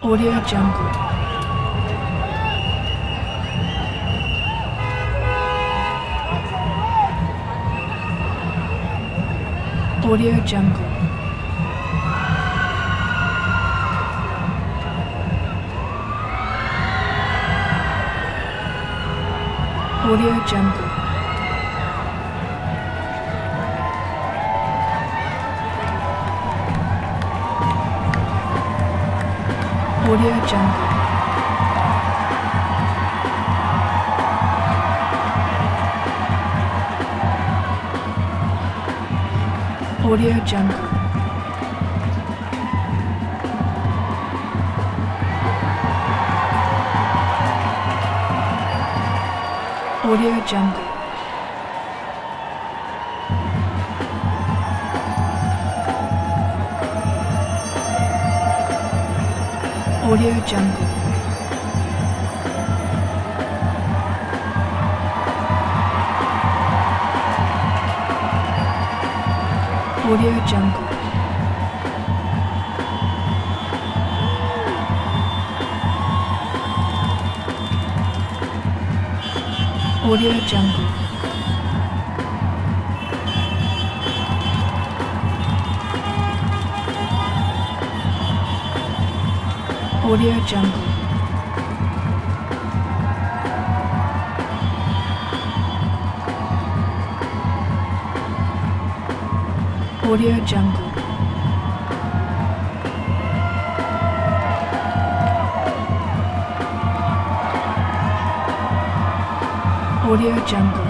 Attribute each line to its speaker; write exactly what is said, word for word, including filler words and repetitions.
Speaker 1: Audio Jungle. Audio Jungle. Audio Jungle. Audio Jungle. Audio Jungle. Audio Jungle. Audio Jungle. Audio Jungle. Audio Jungle. Audio Jungle. Audio Jungle. Audio Jungle.